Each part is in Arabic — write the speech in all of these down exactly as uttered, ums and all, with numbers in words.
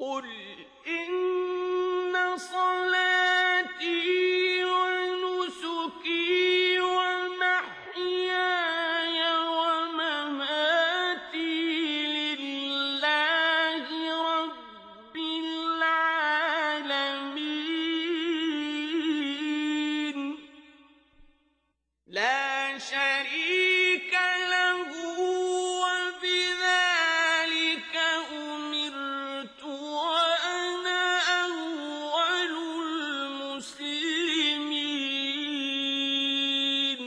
قل إن صلاتي ونسكي ومحياي ومماتي لله رب العالمين لا شريك له وبذلك أمرت وأنا أول المسلمين.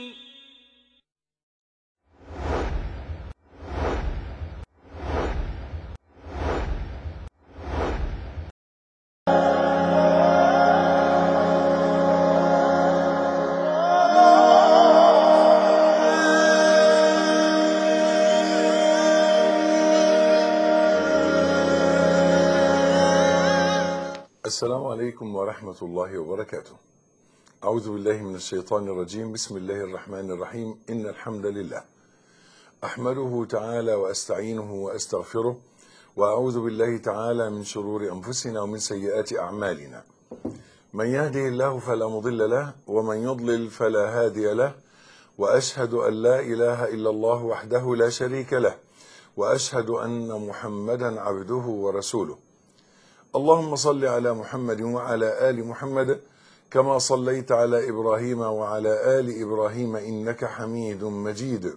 السلام عليكم ورحمة الله وبركاته. أعوذ بالله من الشيطان الرجيم. بسم الله الرحمن الرحيم. إن الحمد لله أحمده تعالى وأستعينه وأستغفره، وأعوذ بالله تعالى من شرور أنفسنا ومن سيئات أعمالنا. من يهده الله فلا مضل له، ومن يضلل فلا هادي له، وأشهد أن لا إله إلا الله وحده لا شريك له، وأشهد أن محمدا عبده ورسوله. اللهم صل على محمد وعلى آل محمد كما صليت على إبراهيم وعلى آل إبراهيم إنك حميد مجيد.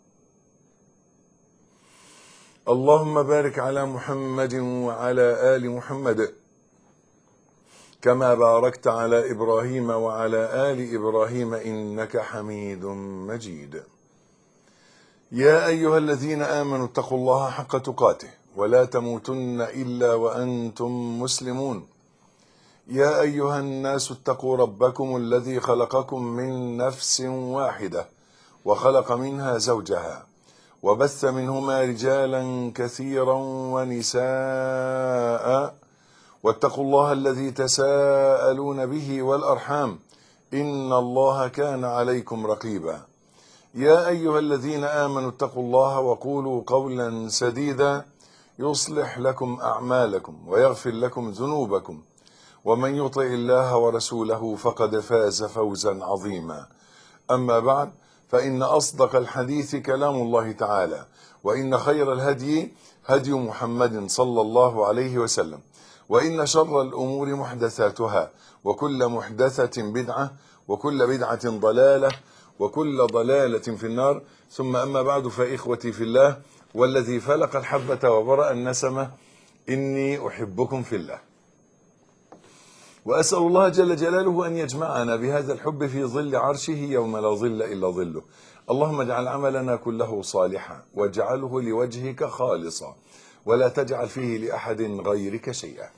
اللهم بارك على محمد وعلى آل محمد كما باركت على إبراهيم وعلى آل إبراهيم إنك حميد مجيد. يا أيها الذين آمنوا اتقوا الله حق تقاته ولا تموتن إلا وأنتم مسلمون. يا أيها الناس اتقوا ربكم الذي خلقكم من نفس واحدة وخلق منها زوجها وبث منهما رجالا كثيرا ونساء، واتقوا الله الذي تساءلون به والأرحام إن الله كان عليكم رقيبا. يا أيها الذين آمنوا اتقوا الله وقولوا قولا سديدا يصلح لكم أعمالكم ويغفر لكم ذنوبكم، ومن يطع الله ورسوله فقد فاز فوزا عظيما. أما بعد، فإن أصدق الحديث كلام الله تعالى، وإن خير الهدي هدي محمد صلى الله عليه وسلم، وإن شر الأمور محدثاتها، وكل محدثة بدعة، وكل بدعة ضلالة، وكل ضلالة في النار. ثم أما بعد، فإخوتي في الله والذي فلق الحبة وبرأ النسمة، إني أحبكم في الله، وأسأل الله جل جلاله أن يجمعنا بهذا الحب في ظل عرشه يوم لا ظل إلا ظله. اللهم اجعل عملنا كله صالحا، واجعله لوجهك خالصا، ولا تجعل فيه لأحد غيرك شيئا.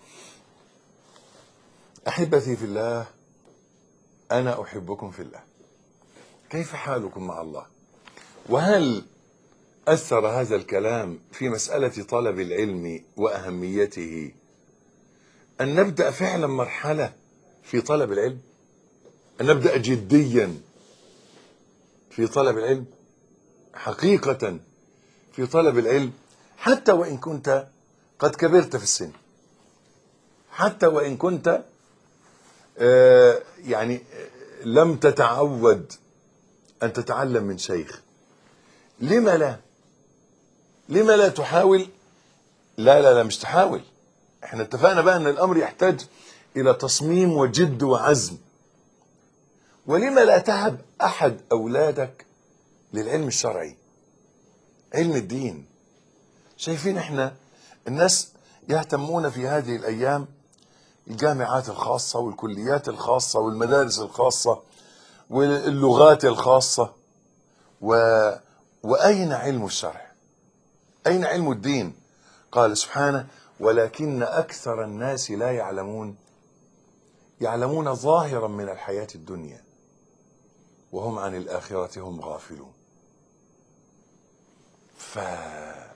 أحبتي في الله، أنا أحبكم في الله. كيف حالكم مع الله؟ وهل أثر هذا الكلام في مسألة طلب العلم وأهميته أن نبدأ فعلا مرحلة في طلب العلم؟ أن نبدأ جديا في طلب العلم، حقيقة في طلب العلم، حتى وإن كنت قد كبرت في السن، حتى وإن كنت آه يعني لم تتعود أن تتعلم من شيخ. لما لا؟ لما لا تحاول؟ لا لا لا مش تحاول، احنا اتفقنا بقى أن الأمر يحتاج إلى تصميم وجد وعزم. ولما لا تهب أحد أولادك للعلم الشرعي، علم الدين؟ شايفين احنا الناس يهتمون في هذه الأيام الجامعات الخاصة والكليات الخاصة والمدارس الخاصة واللغات الخاصة، و... وأين علم الشرع؟ أين علم الدين؟ قال سبحانه: ولكن أكثر الناس لا يعلمون يعلمون ظاهرا من الحياة الدنيا وهم عن الآخرة هم غافلون. فعلم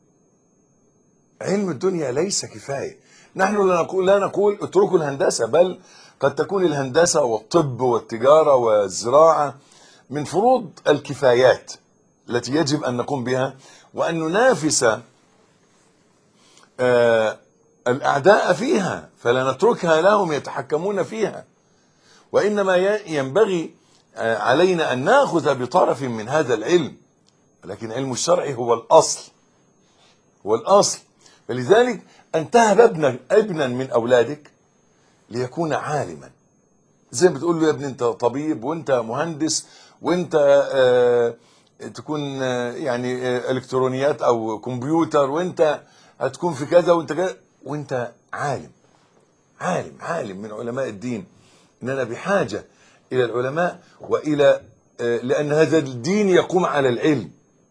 الدنيا ليس كفاية. نحن لا نقول, لا نقول اتركوا الهندسة، بل قد تكون الهندسة والطب والتجارة والزراعة من فروض الكفايات التي يجب أن نقوم بها، وأن ننافس الأعداء فيها، فلا نتركها لهم يتحكمون فيها، وإنما ينبغي علينا أن نأخذ بطرف من هذا العلم، لكن علم الشرع هو الأصل، هو الأصل. فلذلك أن تهب ابنا ابنا من أولادك ليكون عالما، زي ما بتقول له يا ابني أنت طبيب وأنت مهندس وأنت آه تكون آه يعني آه إلكترونيات أو كمبيوتر، وأنت هتكون في كذا وأنت كذا، وأنت عالم، عالم عالم من علماء الدين. إننا بحاجة إلى العلماء وإلى آه لأن هذا الدين يقوم على العلم.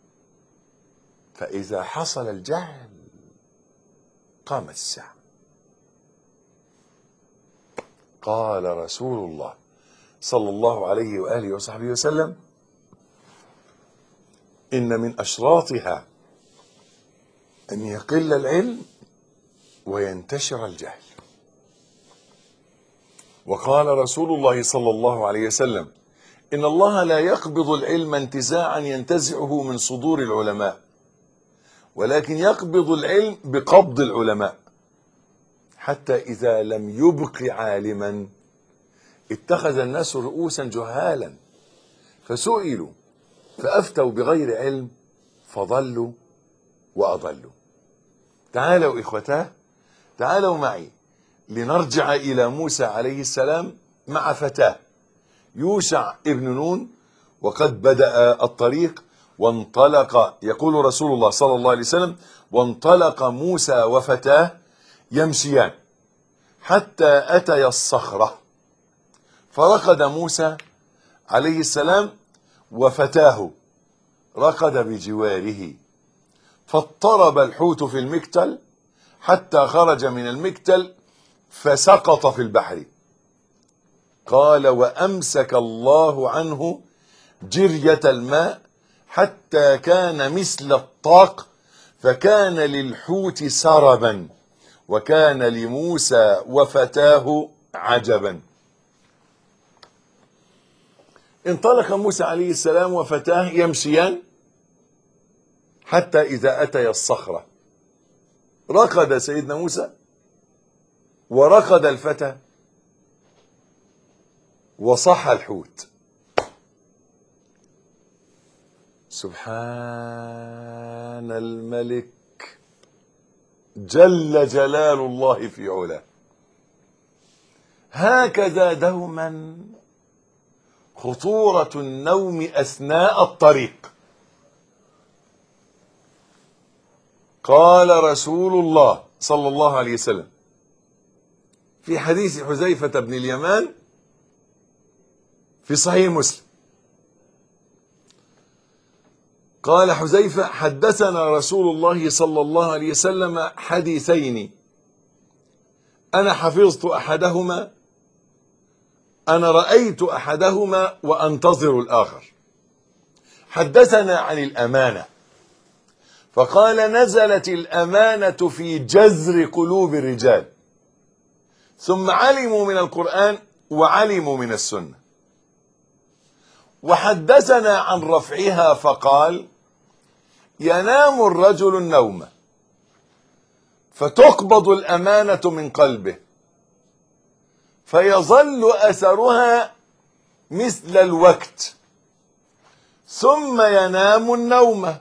فإذا حصل الجهل قامت الساعة. قال رسول الله صلى الله عليه وآله وصحبه وسلم: إن من أشراطها أن يقل العلم وينتشر الجهل. وقال رسول الله صلى الله عليه وسلم: إن الله لا يقبض العلم انتزاعا ينتزعه من صدور العلماء، ولكن يقبض العلم بقبض العلماء، حتى إذا لم يبق عالما اتخذ الناس رؤوسا جهالا فسئلوا فأفتوا بغير علم فضلوا وأضلوا. تعالوا إخوتاه، تعالوا معي لنرجع إلى موسى عليه السلام مع فتاه يوشع ابن نون، وقد بدأ الطريق وانطلق. يقول رسول الله صلى الله عليه وسلم: وانطلق موسى وفتاه يمشيان حتى أتيا الصخرة، فرقد موسى عليه السلام وفتاه رقد بجواره، فاضطرب الحوت في المكتل حتى خرج من المكتل فسقط في البحر. قال: وأمسك الله عنه جرية الماء حتى كان مثل الطاق، فكان للحوت سربا وكان لموسى وفتاه عجبا. انطلق موسى عليه السلام وفتاه يمشيان حتى إذا أتيا الصخرة، رقد سيدنا موسى ورقد الفتى وصح الحوت. سبحان الملك جل جلال الله في علاه. هكذا دوما خطورة النوم أثناء الطريق. قال رسول الله صلى الله عليه وسلم في حديث حذيفة بن اليمان في صحيح مسلم، قال حذيفة: حدثنا رسول الله صلى الله عليه وسلم حديثين أنا حفظت أحدهما، أنا رأيت أحدهما وأنتظر الآخر. حدثنا عن الأمانة، فقال: نزلت الأمانة في جذر قلوب الرجال، ثم علموا من القرآن وعلموا من السنة. وحدثنا عن رفعها، فقال: ينام الرجل النوم فتقبض الأمانة من قلبه فيظل أثرها مثل الوقت، ثم ينام النوم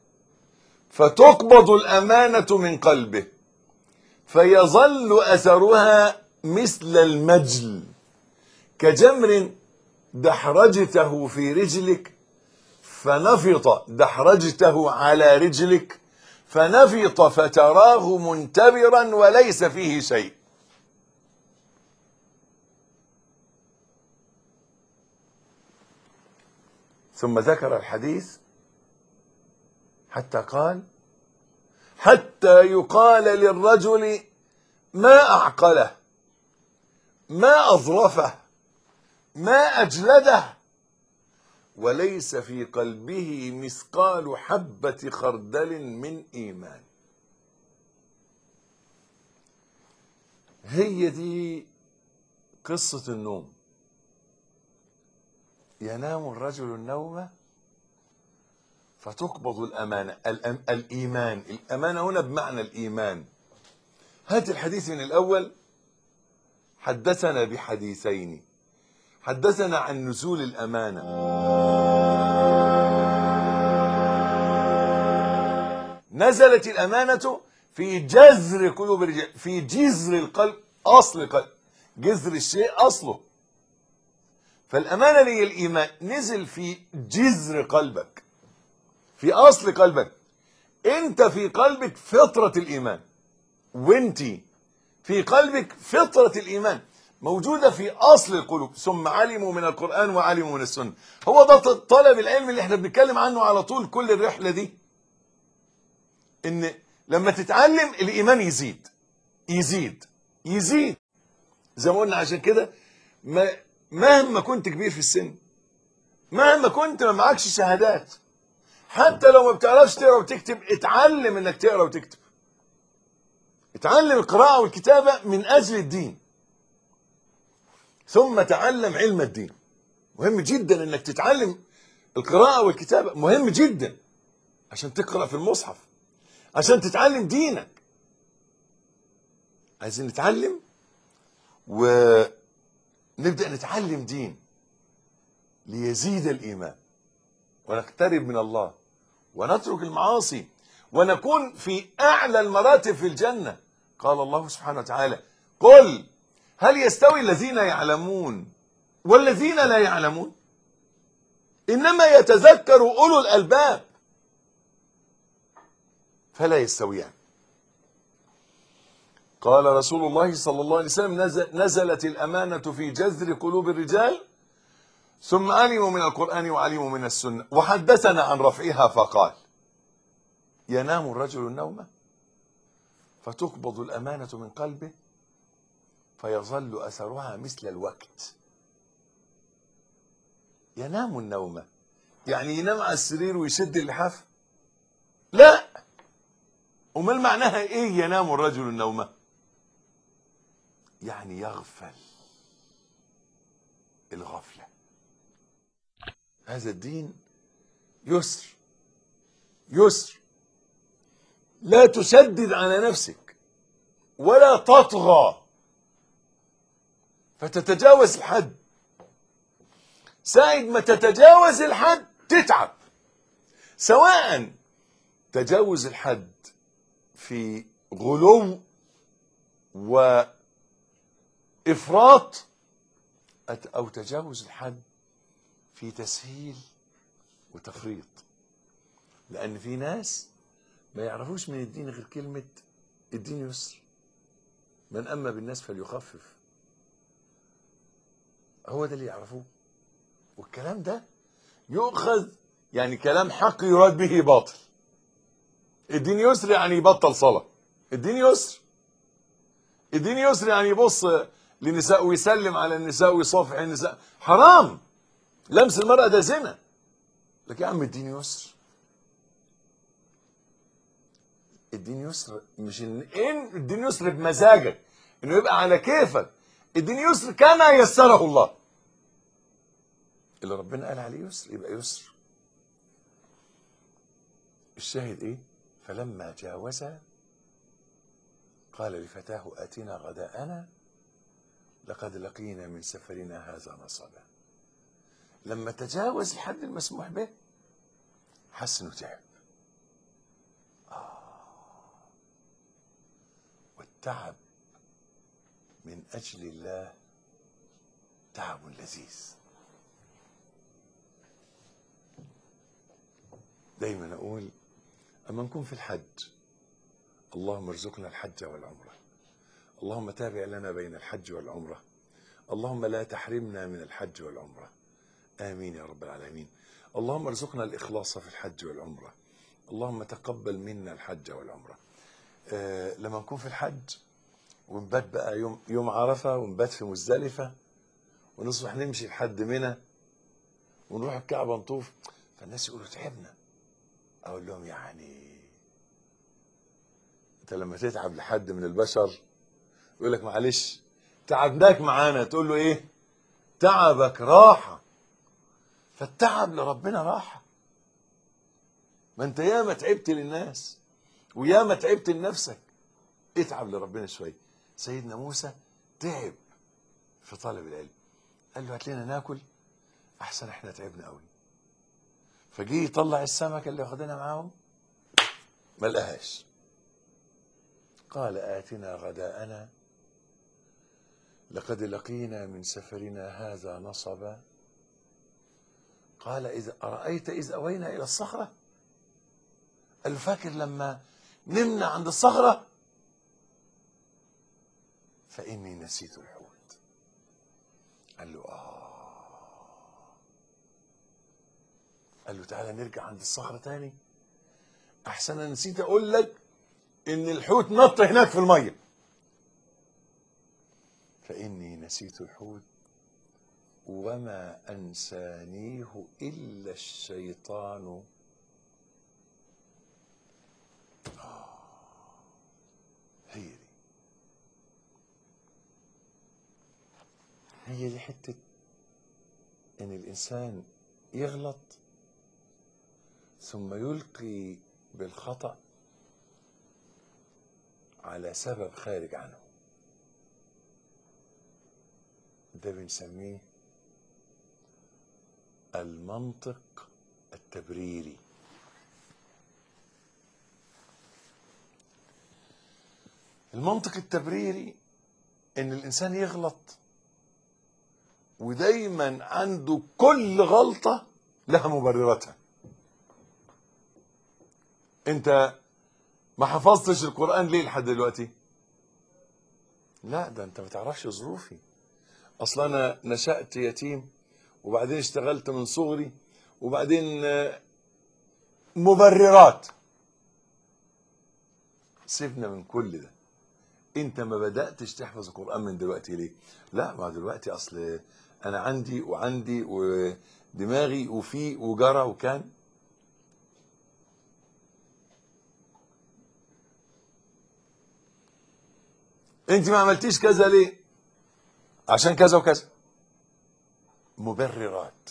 فتقبض الأمانة من قلبه فيظل أثرها مثل المجل، كجمر دحرجته في رجلك فنفط دحرجته على رجلك فنفط فتراه منتبرا وليس فيه شيء. ثم ذكر الحديث حتى قال: حتى يقال للرجل ما أعقله، ما أظرفه، ما أجلده، وليس في قلبه مثقال حبة خردل من إيمان. هي دي قصة النوم. ينام الرجل النوم فتقبض الأمانة. الأم... الإيمان، الأمانة هنا بمعنى الإيمان. هات الحديث من الأول. حدثنا بحديثين. حدثنا عن نزول الأمانة. نزلت الأمانة في جذر قلوب الرجال، في جذر القلب، أصل القلب، جذر الشيء أصله. فالأمانة اللي هي الإيمان نزل في جذر قلبك، في أصل قلبك. أنت في قلبك فطرة الإيمان، وأنت في قلبك فطرة الإيمان موجودة في أصل القلوب. ثم علموا من القرآن وعلموا من السنة. هو ده طلب العلم اللي احنا بنتكلم عنه على طول كل الرحلة دي، إن لما تتعلم الإيمان يزيد يزيد يزيد زي ما قلنا. عشان كده ما مهما كنت كبير في السن، مهما كنت ما معكش شهادات، حتى لو ما بتعرفش تقرا وتكتب، اتعلم انك تقرا وتكتب. اتعلم القراءة والكتابة من أجل الدين، ثم تعلم علم الدين. مهم جدا انك تتعلم القراءة والكتابة، مهم جدا عشان تقرأ في المصحف، عشان تتعلم دينك. عايزين نتعلم ونبدأ نتعلم دين ليزيد الإيمان، ونقترب من الله، ونترك المعاصي، ونكون في أعلى المراتب في الجنة. قال الله سبحانه وتعالى: قل هل يستوي الذين يعلمون والذين لا يعلمون؟ إنما يتذكر أولو الألباب. فلا يستويان. قال رسول الله صلى الله عليه وسلم: نزلت الأمانة في جذر قلوب الرجال ثم علموا من القرآن وعلموا من السنة. وحدثنا عن رفعها فقال: ينام الرجل النوم فتقبض الأمانة من قلبه فيظل أثرها مثل الوقت. ينام النوم يعني ينام على السرير ويشد اللحاف؟ لا. امال معناها ايه ينام الرجل النوم؟ يعني يغفل الغفلة. هذا الدين يسر يسر. لا تشدد على نفسك ولا تطغى فتتجاوز الحد. ساعد ما تتجاوز الحد تتعب، سواء تجاوز الحد في غلو وإفراط، أو تجاوز الحد في تسهيل وتفريط. لأن في ناس ما يعرفوش من الدين غير كلمة الدين يسر. من أما بالناس فليخفف، هو ده اللي يعرفوه. والكلام ده يؤخذ يعني كلام حق يراد به باطل. الدين يسر يعني يبطل صلاة. الدين يسر الدين يسر يعني يبص لنساء ويسلم على النساء ويصافح النساء. حرام، لمس المرأة ده زنا. لكن يا عم الدين يسر. الدين يسر مش ان إن الدين يسر بمزاجك انه يبقى على كيفك. الدين يسر كما يسره الله. اللي ربنا قال عليه يسر يبقى يسر. الشاهد ايه؟ فلما جاوزها قال لفتاه اتنا غداءنا لقد لقينا من سفرنا هذا نصبا. لما تجاوز الحد المسموح به حس انه تعب. آه. والتعب من اجل الله تعب لذيذ. دايما اقول اما نكون في الحج: اللهم ارزقنا الحج والعمره، اللهم تابع لنا بين الحج والعمره، اللهم لا تحرمنا من الحج والعمره، امين يا رب العالمين. اللهم ارزقنا الاخلاص في الحج والعمره، اللهم تقبل منا الحج والعمره. آه لما نكون في الحج ونبات بقى يوم يوم عرفه، ونبات في مزدلفه، ونصبح نمشي لحد منى، ونروح الكعبه نطوف، فالناس يقولوا تعبنا. اقول لهم يعني انت لما تتعب لحد من البشر يقول لك معلش تعبناك معانا، تقول له ايه؟ تعبك راحه. فالتعب لربنا راحه. ما انت ياما تعبت للناس وياما تعبت لنفسك. اتعب لربنا شويه. سيدنا موسى تعب في طلب العلم، قال له هات لنا ناكل احسن احنا تعبنا قوي. فجه يطلع السمكه اللي واخدينها معاهم ما لقاهاش. قال آتنا غداءنا لقد لقينا من سفرنا هذا نصبا. قال إذا أرأيت إذ أوينا إلى الصخرة، قال له فاكر لما نمنا عند الصخرة؟ فإني نسيت الحوت. قال له آه. قال له تعالى نرجع عند الصخرة تاني، أحسن أنا نسيت أقول لك إن الحوت نط هناك في المية. فإني نسيت الحوت وما أنسانيه إلا الشيطان. آه. هي دي هي دي حتة إن الإنسان يغلط ثم يلقي بالخطأ على سبب خارج عنه. ده بنسميه المنطق التبريري. المنطق التبريري ان الانسان يغلط ودايما عنده كل غلطة لها مبرراتها. انت ما حفظتش القرآن ليه لحد دلوقتي؟ لا، ده انت ما تعرفش ظروفي. اصلا انا نشأت يتيم وبعدين اشتغلت من صغري وبعدين مبررات. سيبنا من كل ده. انت ما بدأتش تحفظ القرآن من دلوقتي ليه؟ لا، ما دلوقتي اصل انا عندي وعندي ودماغي وفي وجرى وكان. انت ما عملتيش كذا ليه؟ عشان كذا وكذا. مبررات.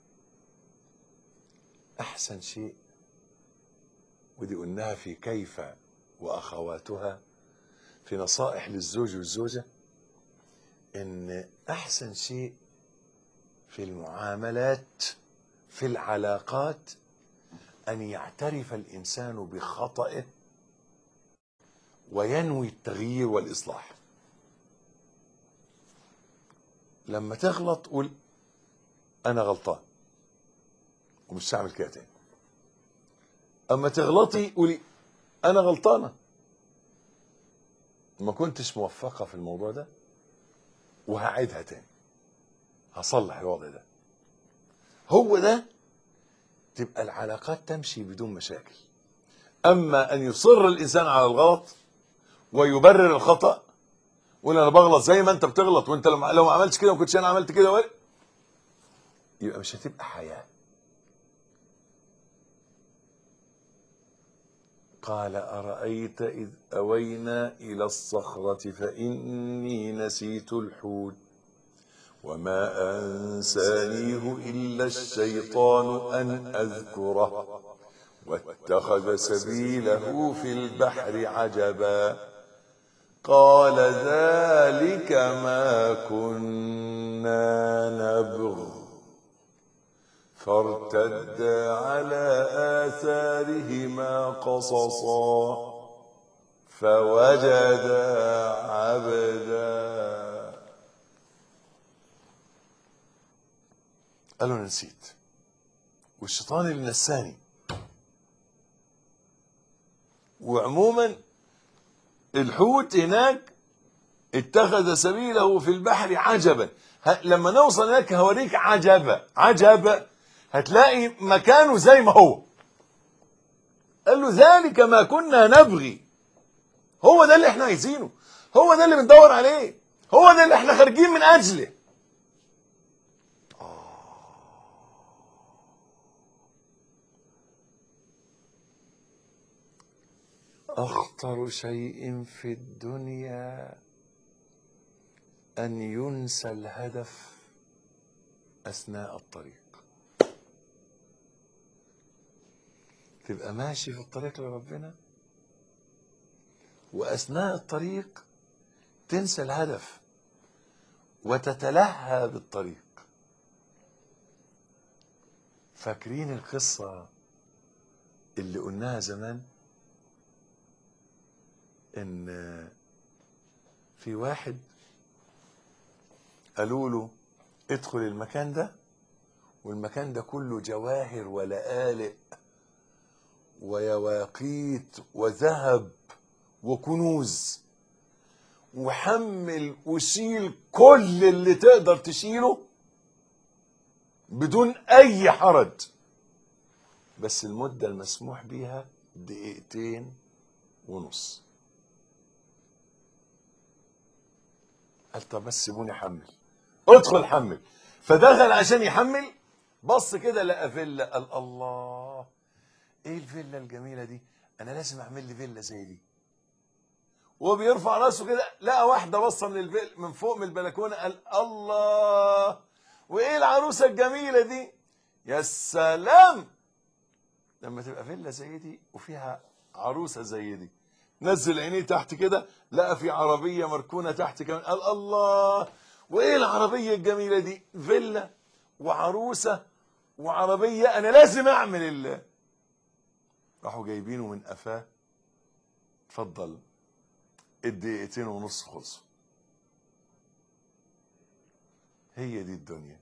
احسن شيء، ودي قلناها في كيف واخواتها في نصائح للزوج والزوجة، ان احسن شيء في المعاملات في العلاقات ان يعترف الانسان بخطئه وينوي التغيير والاصلاح. لما تغلط قول انا غلطان ومش هعمل كده تاني. اما تغلطي قولي انا غلطانه ما كنتش موفقه في الموضوع ده وهعيدها تاني، هصلح الوضع ده. هو ده تبقى العلاقات تمشي بدون مشاكل. اما ان يصر الانسان على الغلط ويبرر الخطأ ويقول انا بغلط زي ما انت بتغلط وانت لو لو ما عملتش كده ما كنتش انا عملت كده، يبقى مش هتبقى حياة. قال أرأيت إذ أوينا إلى الصخرة فإني نسيت الحوت وما أنسانيه إلا الشيطان أن أذكره واتخذ سبيله في البحر عجبا. قال ذلك ما كنا نبغ فارتدا على آثارهما قصصا فوجدا عبدا. قالوا انا نسيت والشيطان اللي نساني. وعموما الحوت هناك اتخذ سبيله في البحر عجبا. لما نوصل هناك هوريك عجبا عجبا هتلاقي مكانه زي ما هو. قال له ذلك ما كنا نبغي. هو ده اللي احنا عايزينه، هو ده اللي بندور عليه، هو ده اللي احنا خارجين من اجله. اخطر شيء في الدنيا ان ينسى الهدف اثناء الطريق. تبقى ماشي في الطريق لربنا وأثناء الطريق تنسى الهدف وتتلهى بالطريق. فاكرين القصة اللي قلناها زمان؟ إن في واحد قالوا له ادخل المكان ده، والمكان ده كله جواهر ولآلئ ويواقيت وذهب وكنوز، وحمل وشيل كل اللي تقدر تشيله بدون اي حرج، بس المدة المسموح بيها دقيقتين ونص. قال طب بس سيبوني احمل. ادخل حمل. فدخل عشان يحمل، بص كده لقى فيلا، قال الله ايه الفيلا الجميله دي، انا لازم اعمل لي فيلا زي دي. وهو بيرفع راسه كده لقى واحده باصه من الفيلا من فوق من البلكونه، قال الله وايه العروسه الجميله دي، يا سلام لما تبقى فيلا زي دي وفيها عروسه زي دي. نزل عينيه تحت كده لقى في عربيه مركونه تحت كمان، قال الله وايه العربيه الجميله دي، فيلا وعروسه وعربيه، انا لازم اعمل الله. راحوا جايبينه من قفاه، اتفضل الدقيقتين ونص خلصوا. هي دي الدنيا.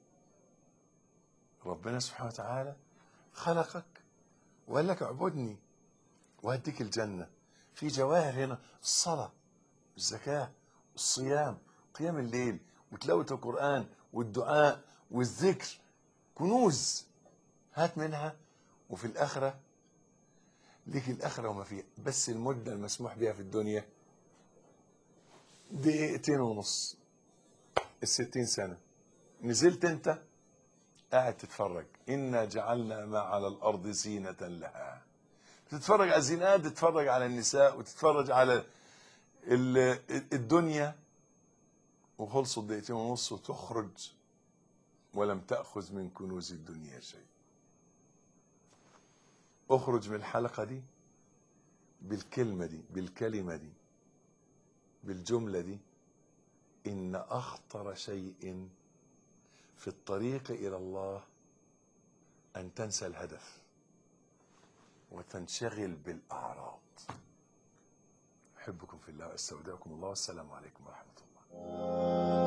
ربنا سبحانه وتعالى خلقك وقال لك اعبدني وهديك الجنة. في جواهر هنا، الصلاة الزكاة الصيام قيام الليل وتلاوة القرآن والدعاء والذكر، كنوز هات منها. وفي الآخرة ليك الآخرة وما فيها، بس المدة المسموح بها في الدنيا دقيقتين ونص. الستين سنة نزلت انت قاعد تتفرج، إنا جعلنا ما على الأرض زينة لها. تتفرج على الزينات، تتفرج على النساء وتتفرج على الدنيا، وخلصوا الدقيقتين ونص وتخرج ولم تأخذ من كنوز الدنيا شيء. اخرج من الحلقة دي بالكلمة دي، بالكلمة دي، بالجملة دي: إن أخطر شيء في الطريق إلى الله أن تنسى الهدف وتنشغل بالأعراض. أحبكم في الله وأستودعكم الله، والسلام عليكم ورحمة الله.